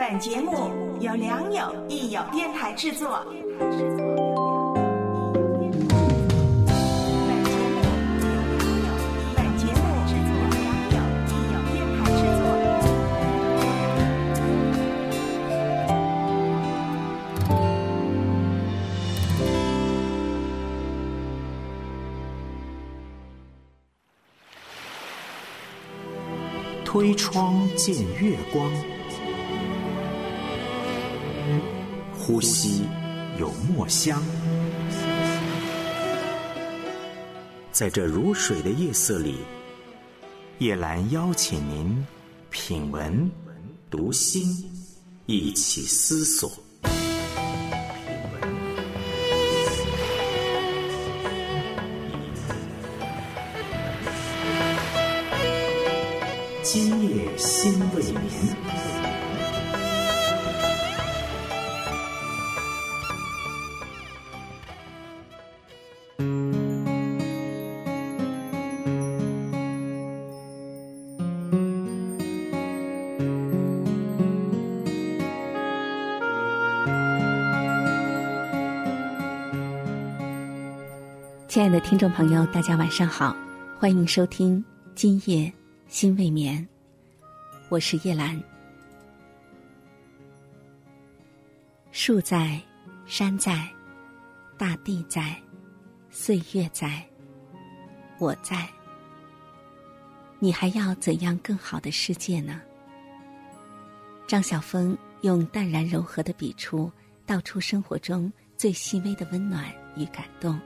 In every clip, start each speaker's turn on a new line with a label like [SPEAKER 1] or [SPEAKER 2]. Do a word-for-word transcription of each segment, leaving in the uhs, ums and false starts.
[SPEAKER 1] 本节目由良友益友电台制作。
[SPEAKER 2] 推窗见月光，呼吸有墨香。在这如水的夜色里，叶兰邀请您品文读心，一起思索。今夜心未眠。
[SPEAKER 3] 亲爱的听众朋友，大家晚上好，欢迎收听今夜心未眠，我是叶兰。树在，山在，大地在，岁月在，我在。你还要怎样更好的世界呢？张晓峰用淡然柔和的笔触，道出生活中最细微的温暖与感动。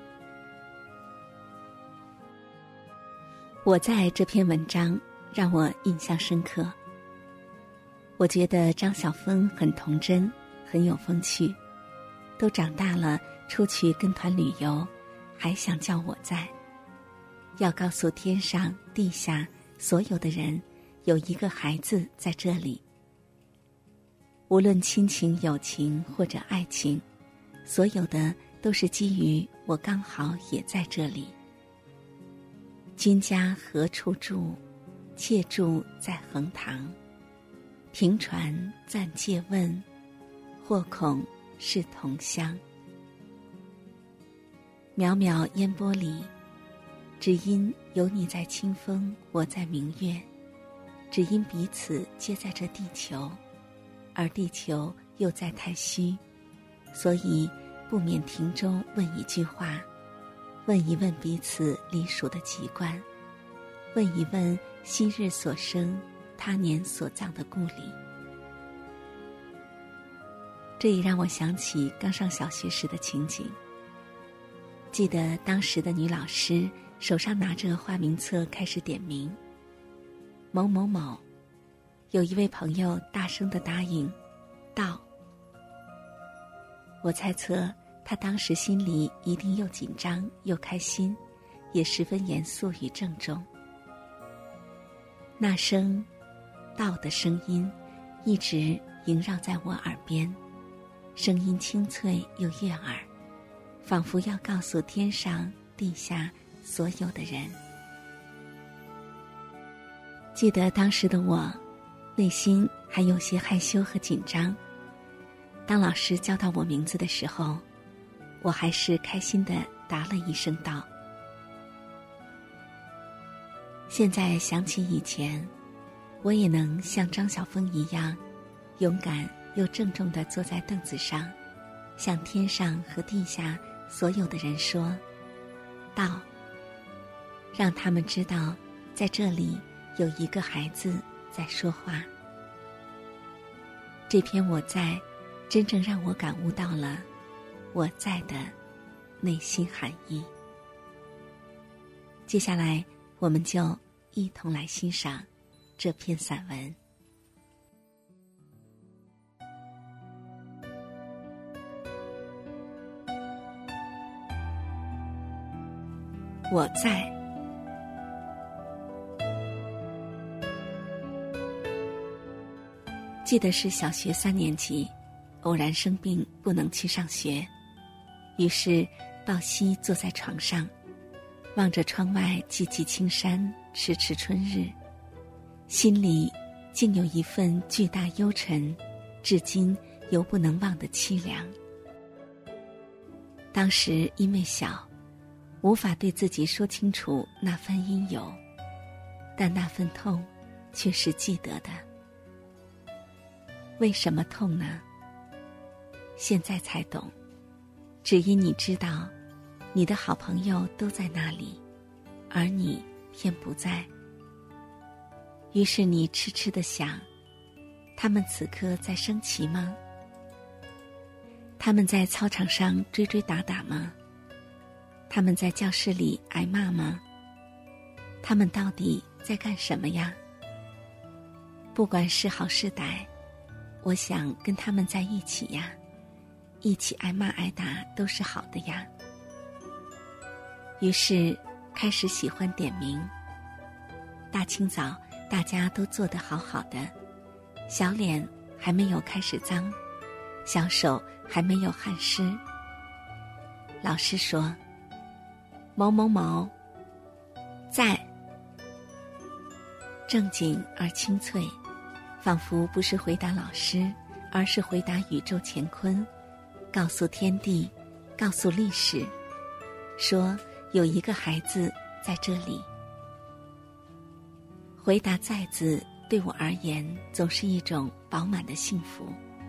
[SPEAKER 3] 我在这篇文章让我印象深刻。我觉得张晓峰很童真，很有风趣，都长大了，出去跟团旅游，还想叫我在，要告诉天上地下所有的人，有一个孩子在这里。无论亲情、友情或者爱情，所有的都是基于我刚好也在这里。君家何处住？妾住在横塘。停船暂借问，或恐是同乡。渺渺烟波里，只因有你在清风，我在明月，只因彼此皆在这地球，而地球又在太虚，所以不免停中问一句话，问一问彼此离属的籍贯，问一问昔日所生，他年所葬的故里。这也让我想起刚上小学时的情景。记得当时的女老师手上拿着花名册开始点名，某某某，有一位朋友大声地答应到。我猜测他当时心里一定又紧张又开心，也十分严肃与郑重。那声到的声音一直萦绕在我耳边，声音清脆又悦耳，仿佛要告诉天上地下所有的人。记得当时的我内心还有些害羞和紧张，当老师叫到我名字的时候，我还是开心地答了一声道。现在想起以前，我也能像张晓峰一样，勇敢又郑重地坐在凳子上，向天上和地下所有的人说道，让他们知道在这里有一个孩子在说话。这篇我在真正让我感悟到了我在的内心含义。接下来我们就一同来欣赏这篇散文。我在。记得是小学三年级，偶然生病不能去上学，于是抱膝坐在床上，望着窗外寂寂青山，迟迟春日，心里竟有一份巨大幽沉， 至今犹不能忘的凄凉。当时因为小，无法对自己说清楚那番因由，但那份痛却是记得的。为什么痛呢？现在才懂，只因你知道你的好朋友都在那里，而你偏不在。于是你痴痴地想，他们此刻在升旗吗？他们在操场上追追打打吗？他们在教室里挨骂吗？他们到底在干什么呀？不管是好是歹，我想跟他们在一起呀，一起挨骂挨打都是好的呀。于是开始喜欢点名。大清早大家都坐得好好的，小脸还没有开始脏，小手还没有汗湿。老师说：某某某在。正经而清脆，仿佛不是回答老师，而是回答宇宙乾坤，告诉天地，告诉历史，说有一个孩子在这里。回答在字对我而言总是一种饱满的幸福。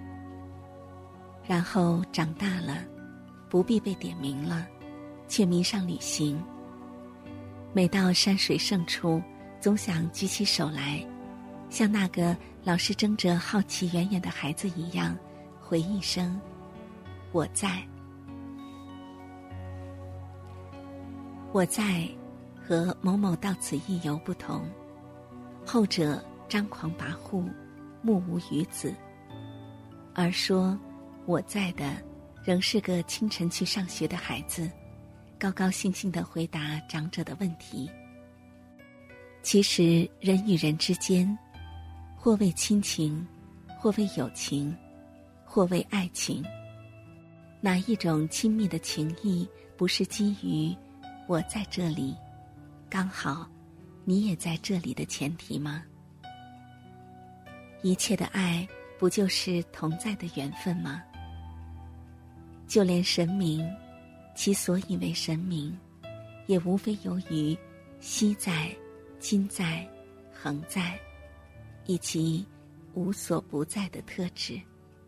[SPEAKER 3] 然后长大了，不必被点名了，却迷上旅行。每到山水胜处，总想举起手来，像那个老是睁着好奇远远的孩子一样，回一声我在。我在和某某到此一游不同，后者张狂跋扈，目无余子，而说我在的仍是个清晨去上学的孩子，高高兴兴地回答长者的问题。其实人与人之间，或为亲情，或为友情，或为爱情，哪一种亲密的情谊不是基于我在这里，刚好你也在这里的前提吗？一切的爱不就是同在的缘分吗？就连神明，其所以为神明，也无非由于昔在、今在、恒在，以及无所不在的特质。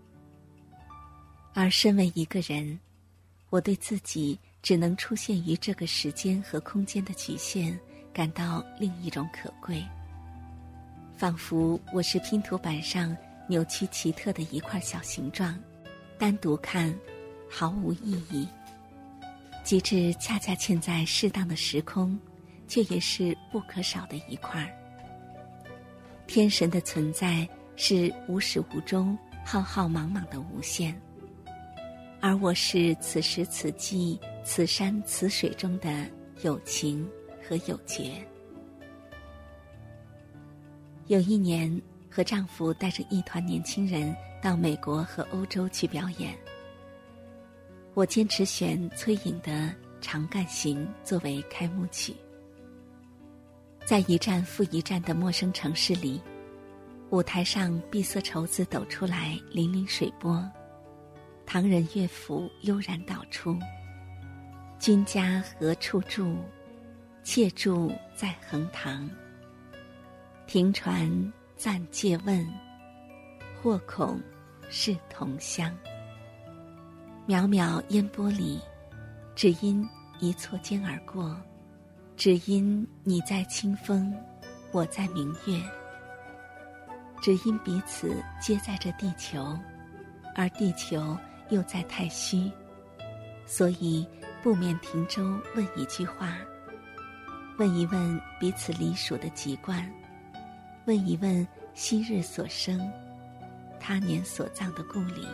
[SPEAKER 3] 而身为一个人，我对自己只能出现于这个时间和空间的局限感到另一种可贵，仿佛我是拼图板上扭曲奇特的一块小形状，单独看毫无意义，即使恰恰嵌在适当的时空，却也是不可少的一块。天神的存在是无始无终、浩浩茫茫的无限，而我是此时此际、此山此水中的有情和有觉。有一年，和丈夫带着一团年轻人到美国和欧洲去表演，我坚持选崔颖的《长干行》作为开幕曲。在一站复一站的陌生城市里，舞台上碧色绸子抖出来粼粼水波，唐人乐府悠然导出。君家何处住？妾住在横塘。停船暂借问，或恐是同乡。渺渺烟波里，只因一错肩而过，只因你在清风，我在明月，只因彼此皆在这地球，而地球又在太虚，所以不免停舟问一句话，问一问彼此离属的籍贯，问一问昔日所生，他年所葬的故里。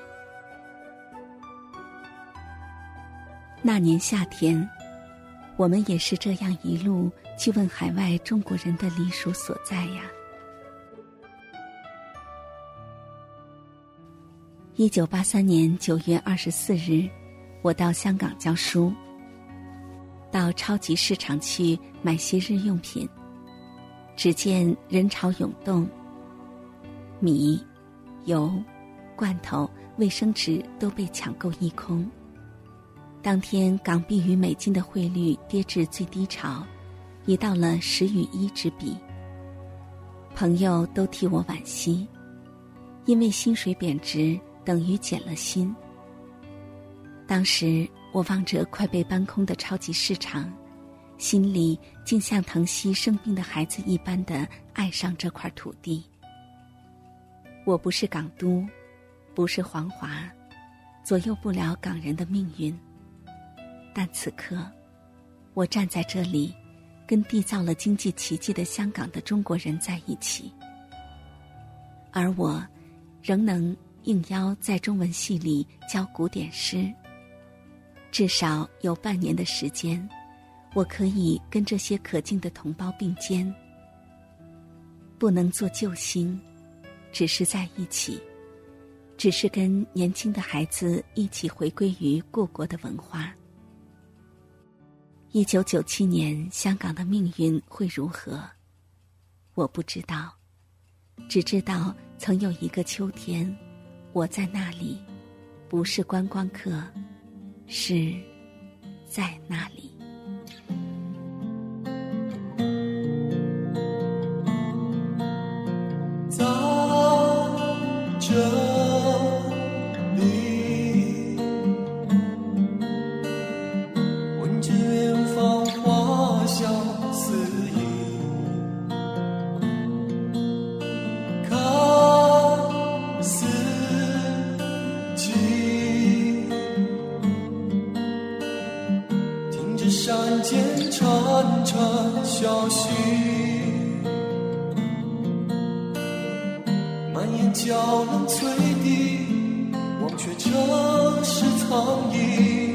[SPEAKER 3] 那年夏天，我们也是这样一路去问海外中国人的离属所在呀。一九八三年九月二十四日，我到香港教书，到超级市场去买些日用品，只见人潮涌动，米、油、 罐头、卫生纸都被抢购一空。当天港币与美金的汇率跌至最低潮，已到了十与一之比。朋友都替我惋惜，因为薪水贬值等于减了薪。当时我望着快被搬空的超级市场，心里竟像疼惜生病的孩子一般的爱上这块土地。我不是港督，不是黄华，左右不了港人的命运。但此刻，我站在这里，跟缔造了经济奇迹的香港的中国人在一起，而我仍能应邀在中文系里教古典诗。至少有半年的时间，我可以跟这些可敬的同胞并肩，不能做救星，只是在一起，只是跟年轻的孩子一起回归于故国的文化。一九九七年香港的命运会如何？我不知道，只知道曾有一个秋天，我在那里，不是观光客，是在那里。
[SPEAKER 4] 在这里，闻着远方花香四溢，看四季，听着山间潺潺小溪，蔓延娇冷翠笛，忘却城市苍蝇。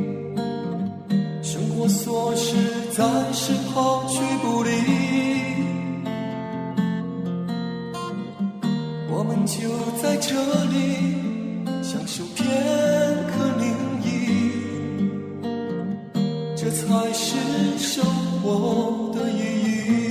[SPEAKER 4] 生活琐事暂时抛去不理，我们就在这里享受片刻宁静，这才是生活的意义。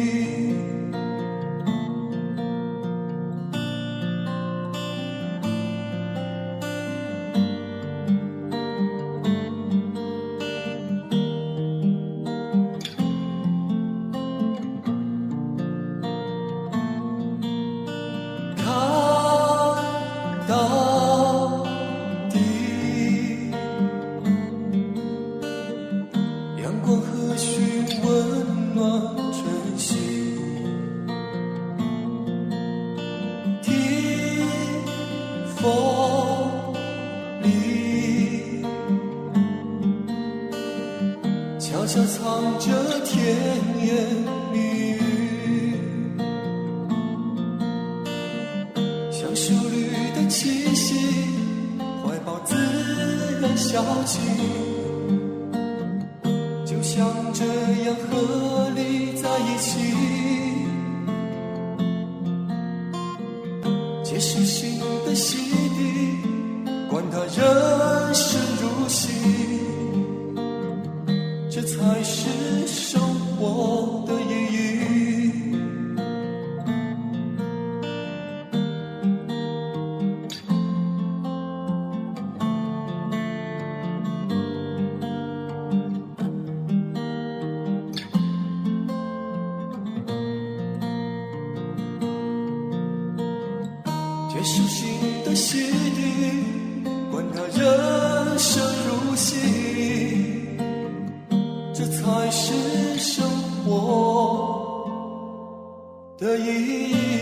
[SPEAKER 4] 风里悄悄藏着甜言蜜语，像树绿的气息，怀抱自然消极，就像这样和你在一起，接受新的洗涤，管它人生如戏，这才是生活的意义。接受新的洗礼，管它人生如戏，这才是生活的意义。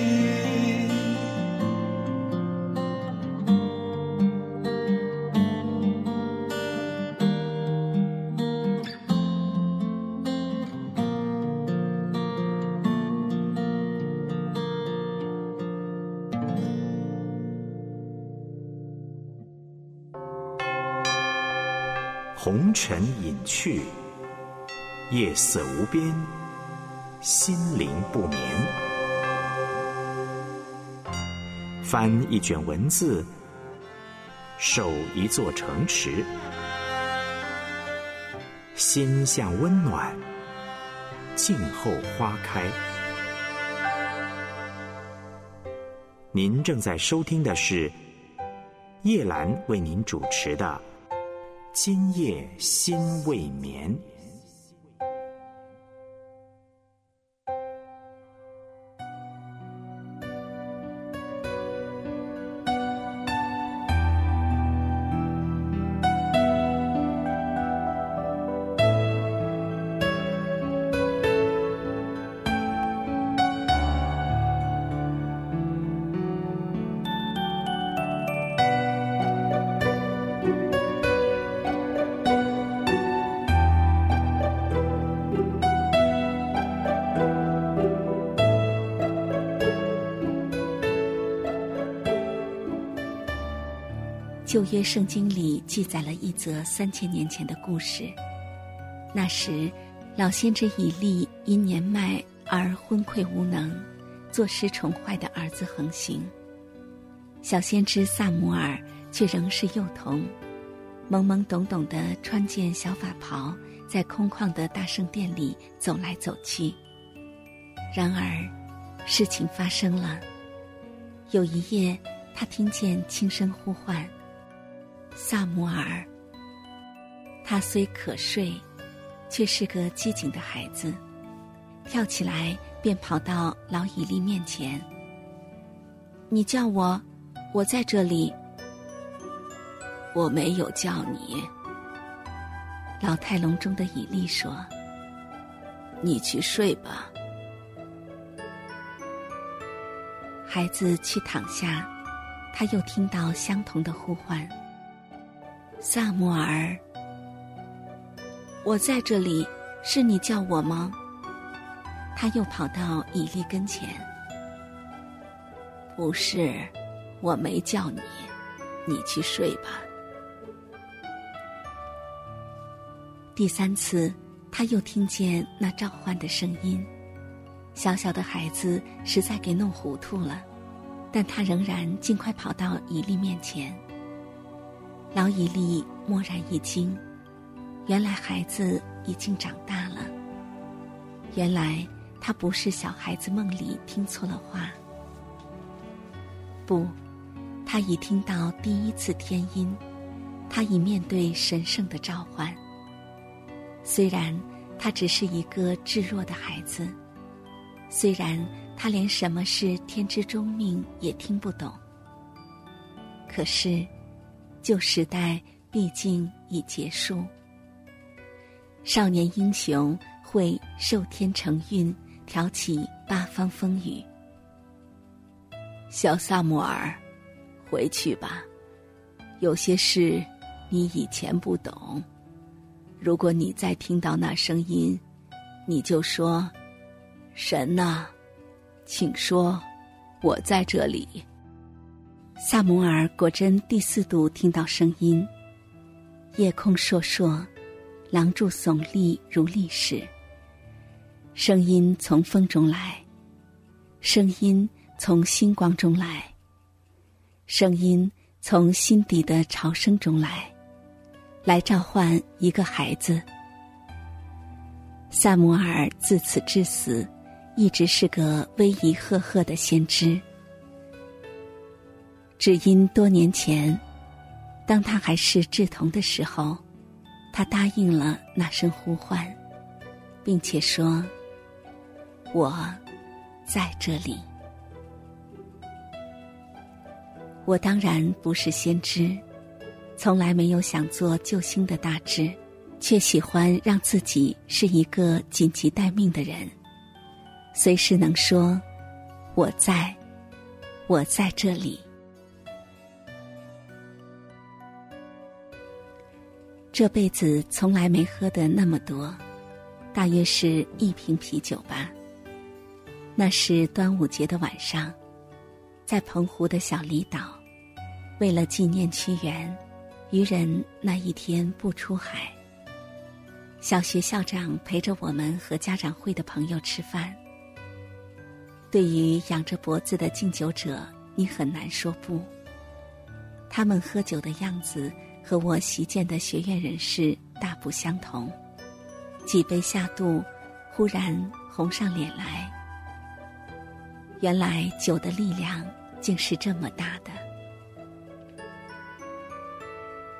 [SPEAKER 2] 红尘隐去，夜色无边，心灵不眠。翻一卷文字，守一座城池，心向温暖，静候花开。您正在收听的是叶兰为您主持的《今夜心未眠》。
[SPEAKER 3] 旧约圣经里记载了一则三千年前的故事。那时，老先知以利因年迈而昏聩无能，坐失宠坏的儿子横行。小先知撒母耳却仍是幼童，懵懵懂懂地穿件小法袍，在空旷的大圣殿里走来走去。然而，事情发生了。有一夜，他听见轻声呼唤：“撒母耳。”他虽可睡，却是个机警的孩子，跳起来便跑到老以利面前：“你叫我，我在这里。”“我没有叫你。”老态龙钟的以利说：“你去睡吧。”孩子去躺下，他又听到相同的呼唤：“撒母耳。”“我在这里，是你叫我吗？”他又跑到以利跟前：“不是，我没叫你，你去睡吧。”第三次，他又听见那召唤的声音。小小的孩子实在给弄糊涂了，但他仍然尽快跑到以利面前。老以利蓦然一惊，原来孩子已经长大了。原来他不是小孩子梦里听错了话。不，他已听到第一次天音，他已面对神圣的召唤。虽然他只是一个稚弱的孩子，虽然他连什么是天之终命也听不懂，可是旧时代毕竟已结束。少年英雄会受天承运，挑起八方风雨。小撒母耳，回去吧，有些事你以前不懂。如果你再听到那声音，你就说：“神哪，请说，我在这里。”撒母耳果真第四度听到声音，夜空烁烁，廊柱耸立如历史。声音从风中来，声音从星光中来，声音从心底的潮声中来，来召唤一个孩子。撒母耳自此至死，一直是个威仪赫赫的先知。只因多年前，当他还是稚童的时候，他答应了那声呼唤，并且说：“我在这里。”我当然不是先知，从来没有想做救星的大志，却喜欢让自己是一个紧急待命的人，随时能说：“我在，我在这里。”这辈子从来没喝得那么多，大约是一瓶啤酒吧。那是端午节的晚上，在澎湖的小离岛，为了纪念屈原，渔人那一天不出海。小学校长陪着我们和家长会的朋友吃饭。对于仰着脖子的敬酒者，你很难说不。他们喝酒的样子和我习见的学院人士大不相同，几杯下肚，忽然红上脸来。原来酒的力量竟是这么大的。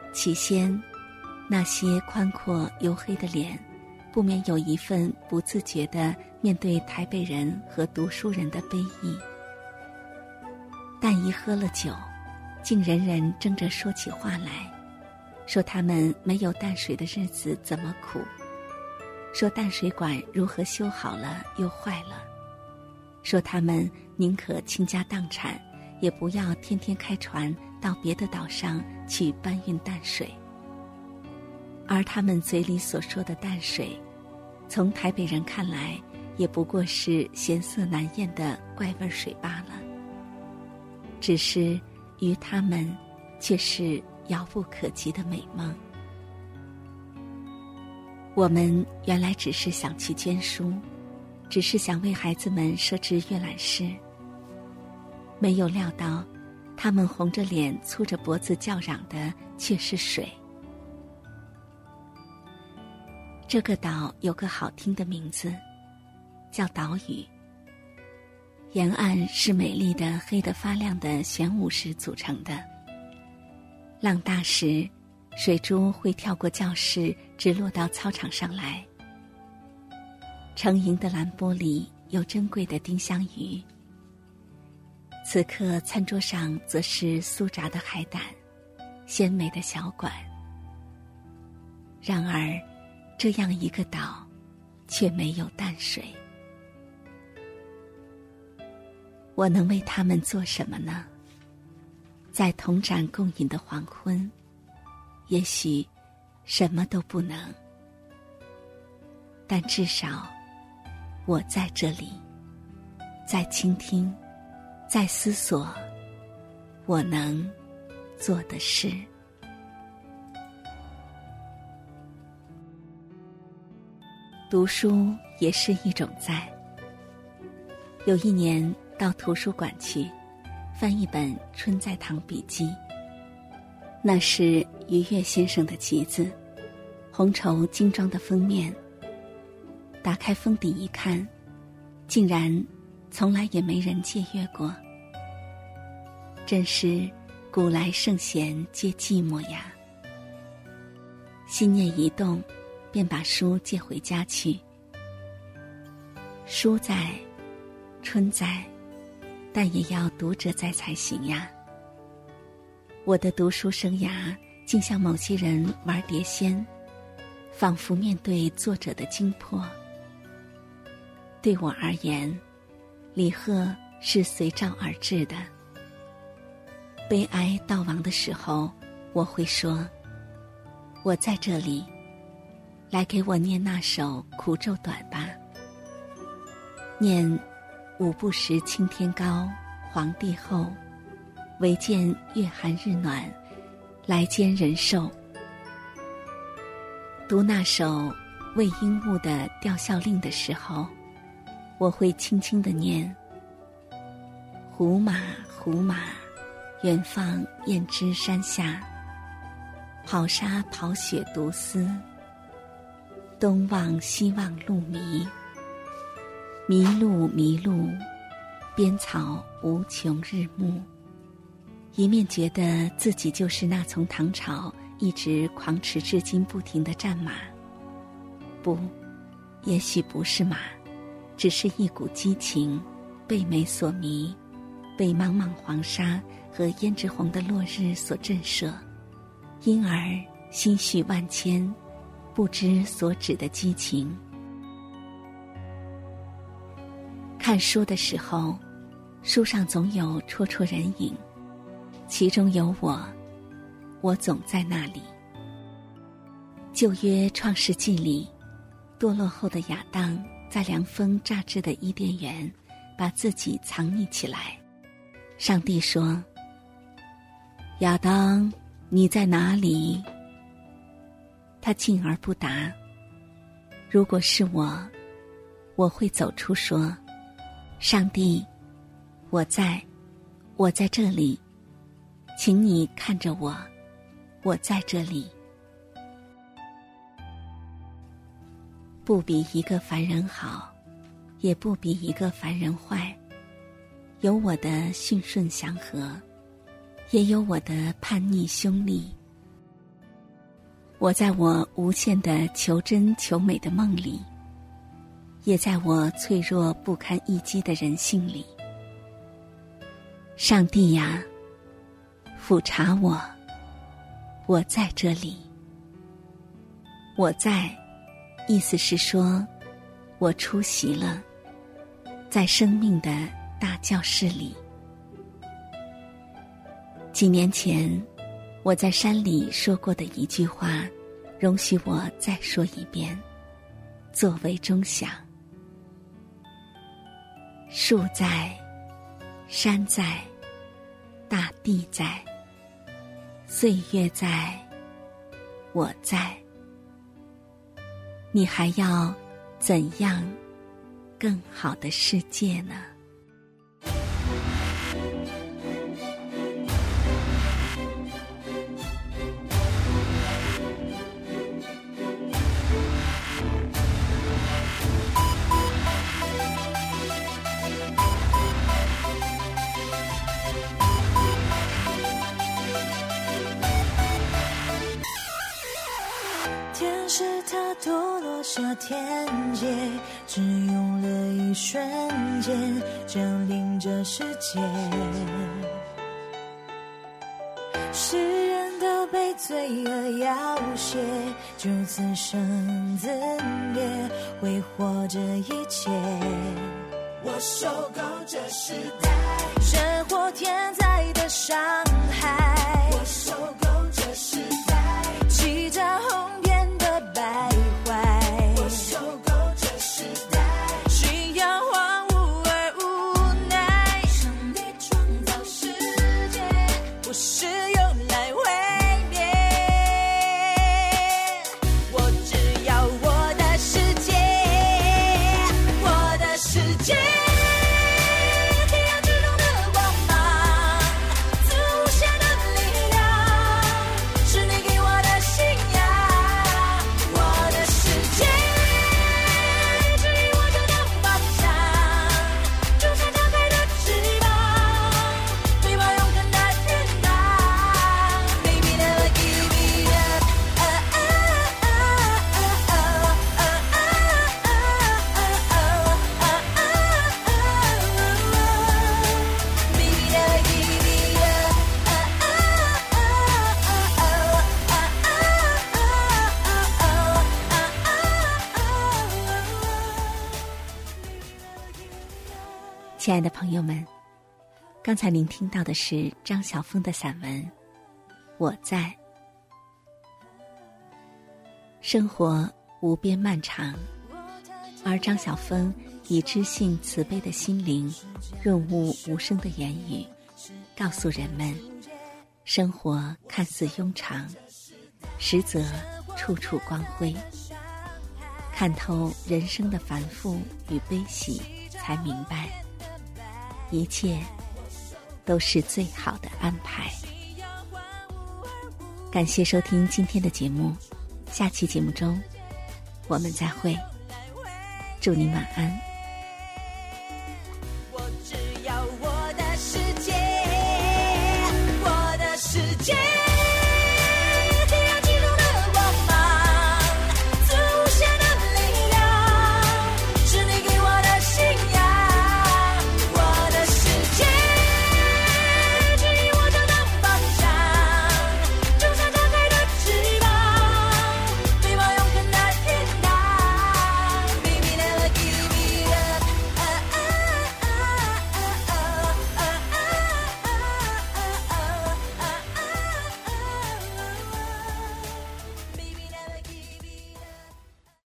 [SPEAKER 3] 起先，那些宽阔黝黑的脸，不免有一份不自觉地面对台北人和读书人的悲意。但一喝了酒，竟人人争着说起话来，说他们没有淡水的日子怎么苦，说淡水管如何修好了又坏了，说他们宁可倾家荡产，也不要天天开船到别的岛上去搬运淡水。而他们嘴里所说的淡水，从台北人看来，也不过是咸涩难咽的怪味水罢了。只是于他们，却是遥不可及的美梦。我们原来只是想去捐书，只是想为孩子们设置阅览室，没有料到，他们红着脸、粗着脖子叫嚷的却是水。这个岛有个好听的名字，叫岛屿。沿岸是美丽的黑得发亮的玄武石组成的，浪大时，水珠会跳过教室，直落到操场上来。成营的蓝玻璃有珍贵的丁香鱼，此刻餐桌上则是酥炸的海胆，鲜美的小馆。然而，这样一个岛，却没有淡水。我能为他们做什么呢？在同盏共饮的黄昏，也许什么都不能，但至少我在这里，在倾听，在思索我能做的事。读书也是一种在。有一年到图书馆去翻一本《春在堂笔记》，那是余岳先生的集子，红绸精装的封面。打开封底一看，竟然从来也没人借阅过。真是古来圣贤皆寂寞呀。心念一动，便把书借回家去。书在，春在，但也要读者在才行呀。我的读书生涯竟像某些人玩碟仙，仿佛面对作者的精魄。对我而言，李贺是随召而至的。悲哀悼亡的时候，我会说，我在这里，来给我念那首苦咒短吧。念五不识青天高，黄帝厚，唯见月寒日暖，来煎人寿。读那首魏应物的吊孝令的时候，我会轻轻地念，胡马胡马，远放雁支山下，跑沙跑雪独思，东望西望路迷，迷路迷路，边草无穷日暮。一面觉得自己就是那从唐朝一直狂驰至今不停的战马，不，也许不是马，只是一股激情，被美所迷，被茫茫黄沙和胭脂红的落日所震慑，因而心绪万千，不知所指的激情。看书的时候，书上总有绰绰人影，其中有我，我总在那里。旧约创世纪里，堕落后的亚当在凉风乍至的伊甸园，把自己藏匿起来。上帝说，亚当，你在哪里？他静而不答。如果是我，我会走出说，上帝，我在，我在这里，请你看着我，我在这里。不比一个凡人好，也不比一个凡人坏，有我的驯顺祥和，也有我的叛逆凶戾。 我在我无限的求真求美的梦里，也在我脆弱不堪一击的人性里。上帝呀，俯察我，我在这里。我在，意思是说，我出席了，在生命的大教室里。几年前，我在山里说过的一句话，容许我再说一遍，作为钟响。树在，山在，大地在，岁月在，我在。你还要怎样更好的世界呢？
[SPEAKER 5] 天使它脱落下天界，只用了一瞬间降临这世界。世人都被罪恶要挟，就此生自灭，挥霍这一切。我受够这时代生活天灾的伤害，我受够这时代欺诈哄骗的败坏，我受够这时代信仰荒芜而无奈。上帝创造世界不是用来毁灭，我只要我的世界，我的世界
[SPEAKER 3] 亲爱的朋友们，刚才您听到的是张晓峰的散文《我在》。生活无边漫长，而张晓峰以知性慈悲的心灵，润物无声的言语，告诉人们，生活看似庸常，实则处处光辉。看透人生的繁复与悲喜，才明白一切都是最好的安排。感谢收听今天的节目，下期节目中我们再会，祝您晚安。